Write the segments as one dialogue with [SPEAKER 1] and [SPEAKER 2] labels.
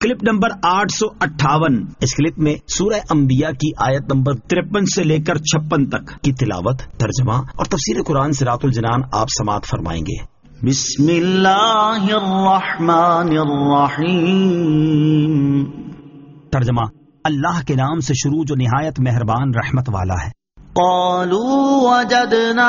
[SPEAKER 1] Clip number 858۔ اس clip میں سورہ انبیاء کی آیت نمبر 53 سے لے کر 56 تک کی تلاوت، ترجمہ اور تفسیر قرآن صراط الجنان آپ سماعت فرمائیں گے۔
[SPEAKER 2] بسم اللہ الرحمن الرحیم۔
[SPEAKER 1] ترجمہ: اللہ کے نام سے شروع جو نہایت مہربان رحمت والا ہے۔
[SPEAKER 2] قالوا وجدنا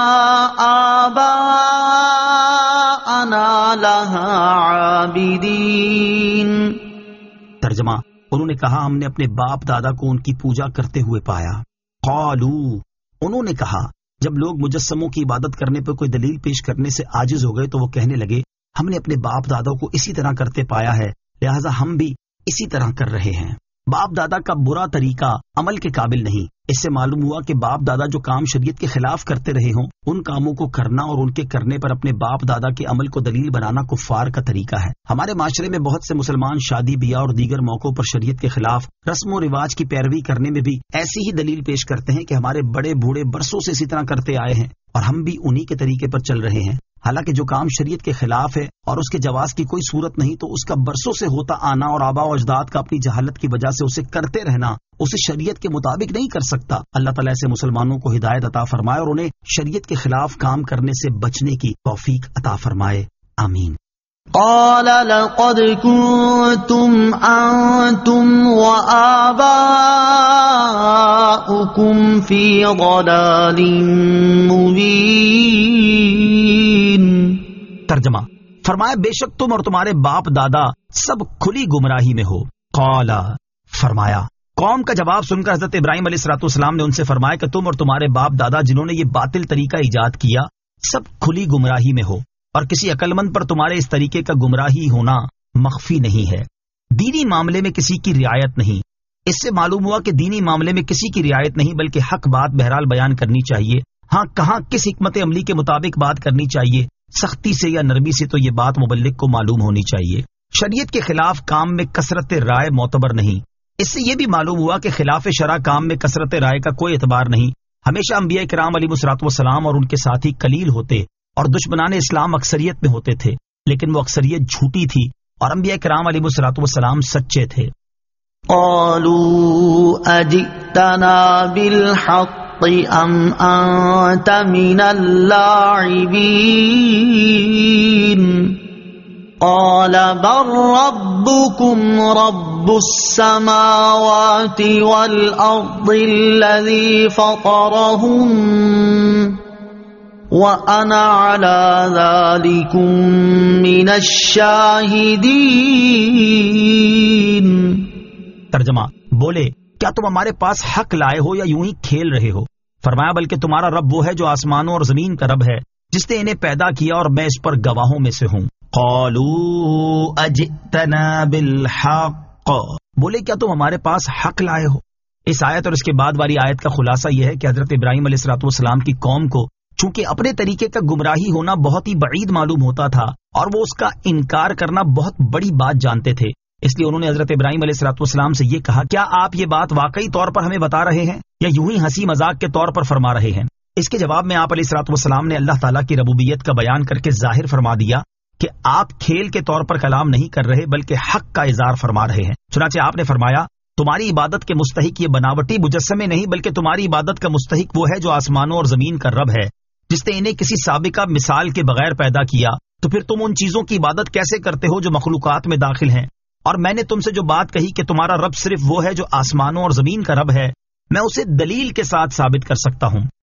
[SPEAKER 2] آباءنا لها عابدین۔
[SPEAKER 1] ترجمہ: انہوں نے کہا ہم نے اپنے باپ دادا کو ان کی پوجا کرتے ہوئے پایا۔ قالوا، انہوں نے کہا جب لوگ مجسموں کی عبادت کرنے پر کوئی دلیل پیش کرنے سے عاجز ہو گئے تو وہ کہنے لگے ہم نے اپنے باپ دادا کو اسی طرح کرتے پایا ہے، لہذا ہم بھی اسی طرح کر رہے ہیں۔ باپ دادا کا برا طریقہ عمل کے قابل نہیں۔ اس سے معلوم ہوا کہ باپ دادا جو کام شریعت کے خلاف کرتے رہے ہوں ان کاموں کو کرنا اور ان کے کرنے پر اپنے باپ دادا کے عمل کو دلیل بنانا کفار کا طریقہ ہے۔ ہمارے معاشرے میں بہت سے مسلمان شادی بیاہ اور دیگر موقعوں پر شریعت کے خلاف رسم و رواج کی پیروی کرنے میں بھی ایسی ہی دلیل پیش کرتے ہیں کہ ہمارے بڑے بوڑھے برسوں سے اسی طرح کرتے آئے ہیں اور ہم بھی انہی کے طریقے پر چل رہے ہیں، حالانکہ جو کام شریعت کے خلاف ہے اور اس کے جواز کی کوئی صورت نہیں تو اس کا برسوں سے ہوتا آنا اور آباء و اجداد کا اپنی جہالت کی وجہ سے اسے کرتے رہنا اسے شریعت کے مطابق نہیں کر سکتا۔ اللہ تعالیٰ سے مسلمانوں کو ہدایت عطا فرمائے اور انہیں شریعت کے خلاف کام کرنے سے بچنے کی توفیق عطا فرمائے، آمین۔
[SPEAKER 2] قال لقد كنتم أنتم وآباؤكم في ضلال مبين۔
[SPEAKER 1] ترجمہ: فرمایا بے شک تم اور تمہارے باپ دادا سب کھلی گمراہی میں ہو۔ قال، فرمایا۔ قوم کا جواب سن کر حضرت ابراہیم علیہ السلام نے ان سے فرمایا کہ تم اور تمہارے باپ دادا جنہوں نے یہ باطل طریقہ ایجاد کیا سب کھلی گمراہی میں ہو اور کسی عقل مند پر تمہارے اس طریقے کا گمراہی ہونا مخفی نہیں ہے۔ دینی معاملے میں کسی کی رعایت نہیں۔ اس سے معلوم ہوا کہ دینی معاملے میں کسی کی رعایت نہیں بلکہ حق بات بہرحال بیان کرنی چاہیے۔ ہاں کہاں کس حکمت عملی کے مطابق بات کرنی چاہیے، سختی سے یا نرمی سے، تو یہ بات مبلغ کو معلوم ہونی چاہیے۔ شریعت کے خلاف کام میں کثرت رائے معتبر نہیں۔ اس سے یہ بھی معلوم ہوا کہ خلاف شرع کام میں کثرت رائے کا کوئی اعتبار نہیں۔ ہمیشہ انبیاء کرام علیہ السلام اور ان کے ساتھی قلیل ہوتے اور دشمنان اسلام اکثریت میں ہوتے تھے، لیکن وہ اکثریت جھوٹی تھی اور انبیاء کرام علیہ السلام سچے تھے۔
[SPEAKER 2] قالوا اجئتنا بالحق ام انت من اللاعبین قال بل ربكم رب السماوات والارض الذي فطرهم وَأَنَا عَلَى ذَلِكُمْ مِنَ الشَّاهِدِينَ۔
[SPEAKER 1] ترجمہ: بولے کیا تم ہمارے پاس حق لائے ہو یا یوں ہی کھیل رہے ہو؟ فرمایا بلکہ تمہارا رب وہ ہے جو آسمانوں اور زمین کا رب ہے، جس نے انہیں پیدا کیا اور میں اس پر گواہوں میں سے ہوں۔ قالوا اجئتنا بالحق، بولے کیا تم ہمارے پاس حق لائے ہو؟ اس آیت اور اس کے بعد والی آیت کا خلاصہ یہ ہے کہ حضرت ابراہیم علیہ السلام کی قوم کو چونکہ اپنے طریقے کا گمراہی ہونا بہت ہی بعید معلوم ہوتا تھا اور وہ اس کا انکار کرنا بہت بڑی بات جانتے تھے، اس لیے انہوں نے حضرت ابراہیم علیہ السلام سے یہ کہا کیا آپ یہ بات واقعی طور پر ہمیں بتا رہے ہیں یا یوں ہی ہنسی مذاق کے طور پر فرما رہے ہیں؟ اس کے جواب میں آپ علیہ السلام نے اللہ تعالیٰ کی ربوبیت کا بیان کر کے ظاہر فرما دیا کہ آپ کھیل کے طور پر کلام نہیں کر رہے بلکہ حق کا اظہار فرما رہے ہیں۔ چنانچہ آپ نے فرمایا تمہاری عبادت کے مستحق یہ بناوٹی مجسمے نہیں بلکہ تمہاری عبادت کا مستحق وہ ہے جو آسمانوں اور زمین کا رب ہے، جس نے انہیں کسی سابقہ مثال کے بغیر پیدا کیا، تو پھر تم ان چیزوں کی عبادت کیسے کرتے ہو جو مخلوقات میں داخل ہیں؟ اور میں نے تم سے جو بات کہی کہ تمہارا رب صرف وہ ہے جو آسمانوں اور زمین کا رب ہے، میں اسے دلیل کے ساتھ ثابت کر سکتا ہوں۔